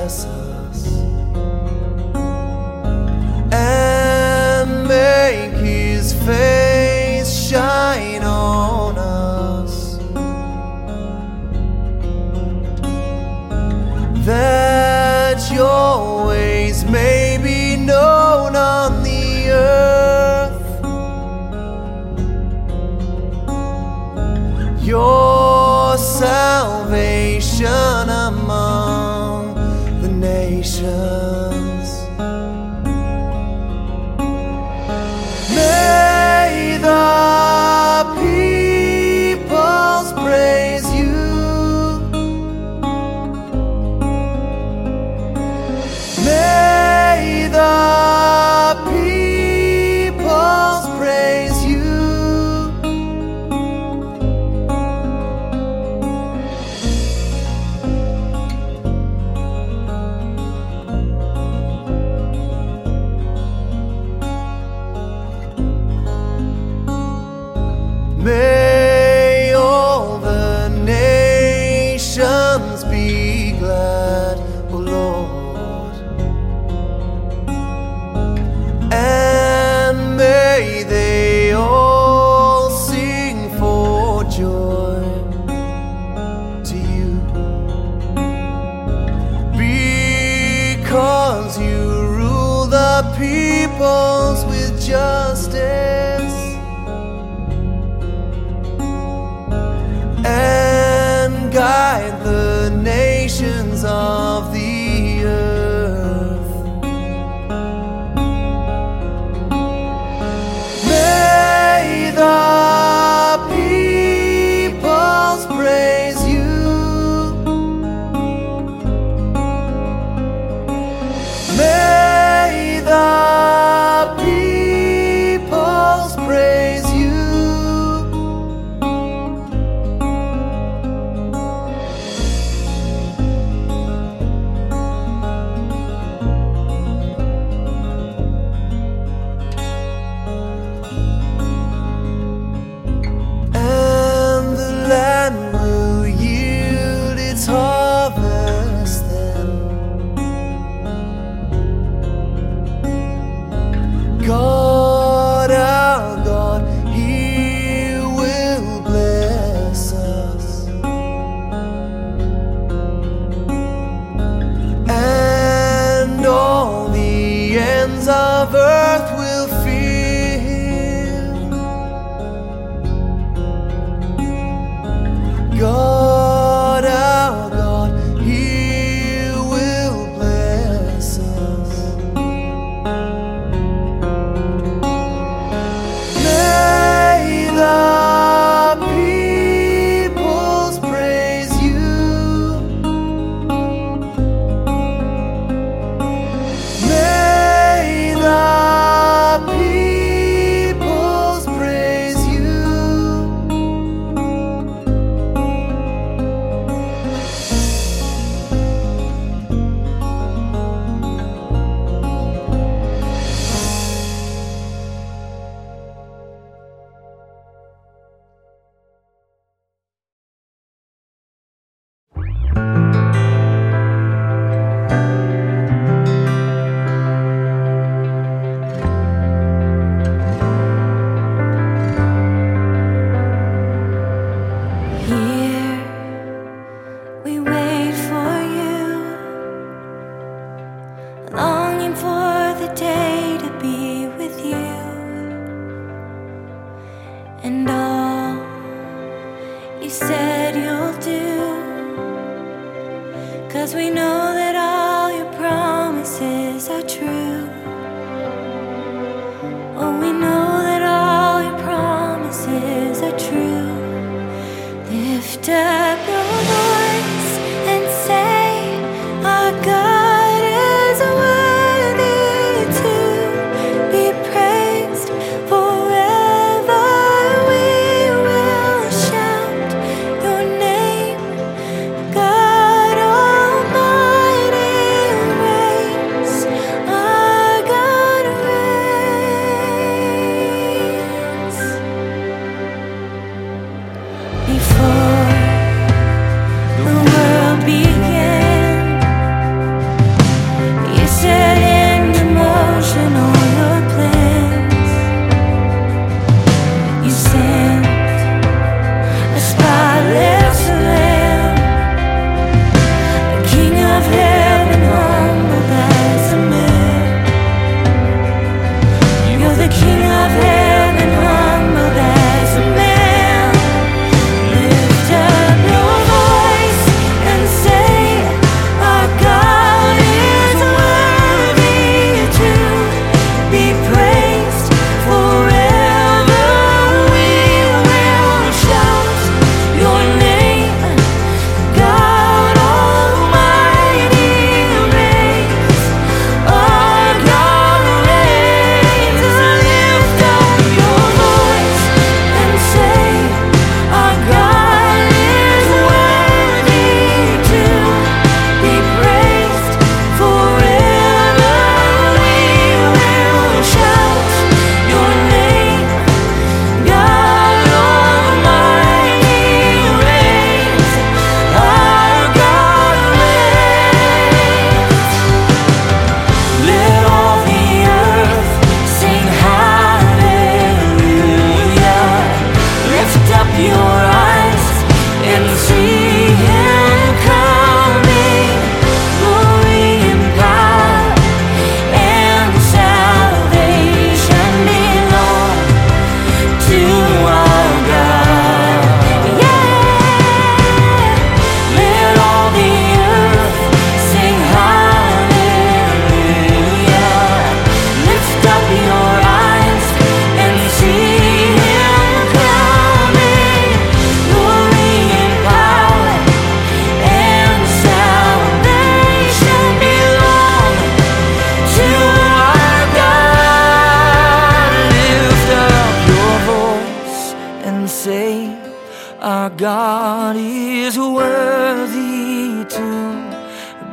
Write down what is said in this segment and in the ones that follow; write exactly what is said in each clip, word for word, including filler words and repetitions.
bless us and make His face shine on us, that your ways may be known on the earth, your salvation among the nations. May the peoples praise you. May the peoples praise you. May all the nations be glad, O Lord, and may they all sing for joy to you, because you rule the peoples with justice and guide the nations of the earth. May the peoples praise you. May the peoples praise you. Harvest then. God, our God, He will bless us, and all the ends of earth will fear Him. God, our God, He will bless us. May the peoples praise you. May the peoples praise you. Here we wait for you, longing for the day to be with you, and all you said you'll do, 'cause we know that all your promises are true. Oh, we know that all your promises are true. Lift up your voice and say, our God is worthy to be praised. Forever we will shout your name. God Almighty reigns. Our God reigns. Before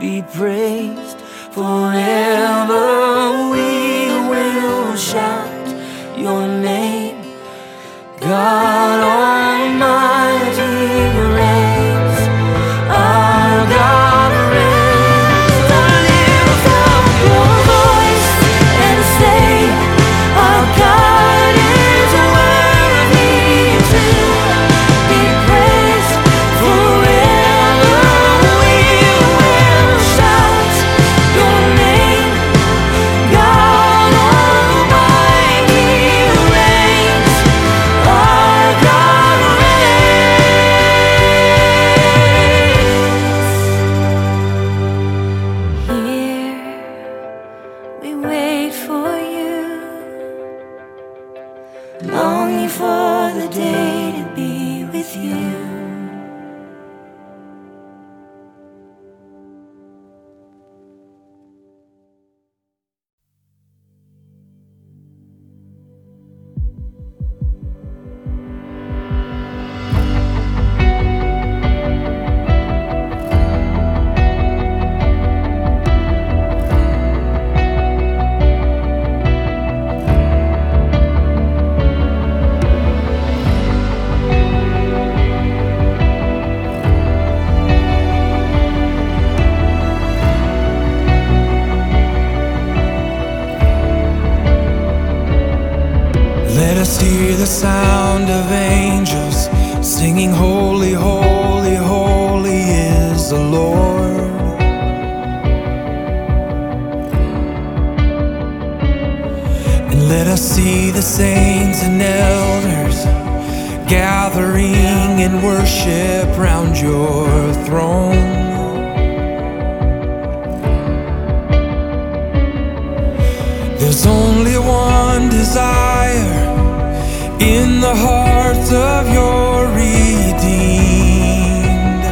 be praised forever. We will shout your name, God Almighty reigns. Our God reigns. So lift up your voice and say, our God is worthy to be praised forever. We will shout your name, God Almighty reigns. Our God reigns. Here we wait for you, longing for the day to be with you. Let us hear the sound of angels singing, holy, holy, holy is the Lord. And let us see the saints and elders gathering in worship round your throne. There's only one desire in the hearts of your redeemed,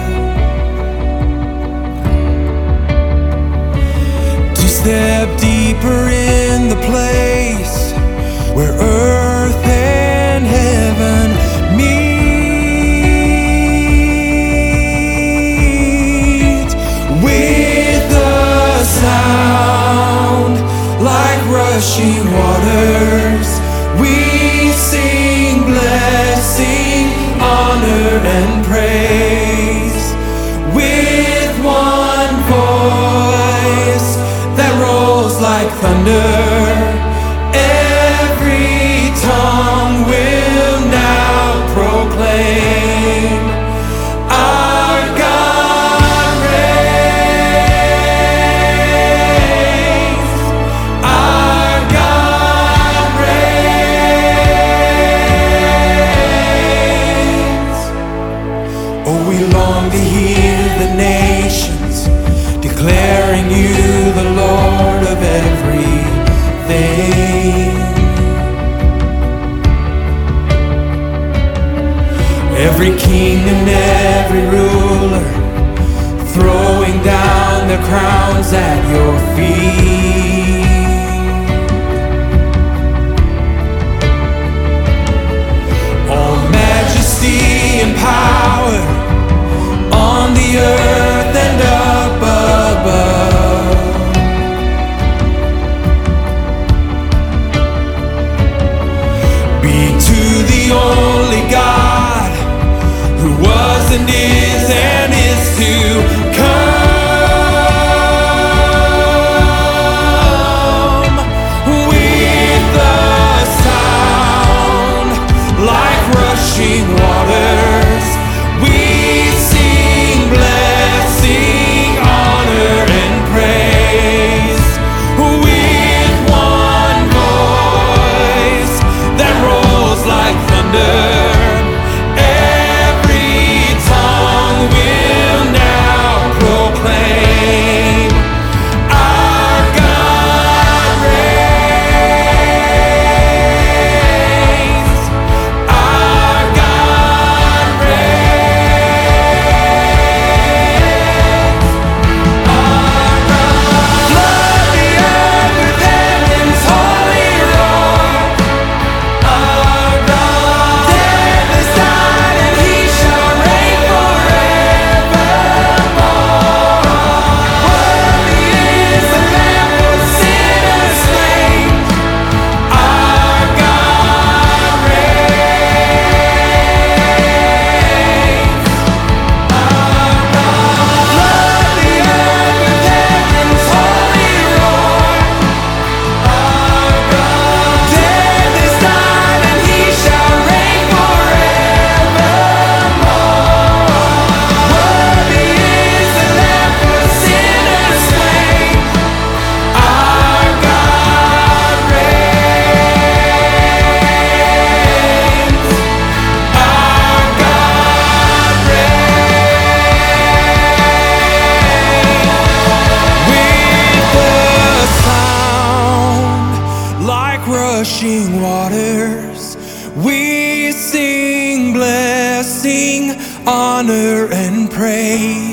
to step deeper in the place where earth and heaven meet, with a sound like rushing waters. We sing blessing, honor, and praise with one voice that rolls like thunder. Every tongue will now proclaim, our God reigns. Our God reigns. Oh, we long to hear the nations declaring you the Lord of everything. Every king and every ruler throwing down their crowns at your feet. All majesty and power on the earth and up above. Be to the only God who was and is and is to come, with a sound like rushing waters. We sing blessing, We sing blessing, honor, and praise.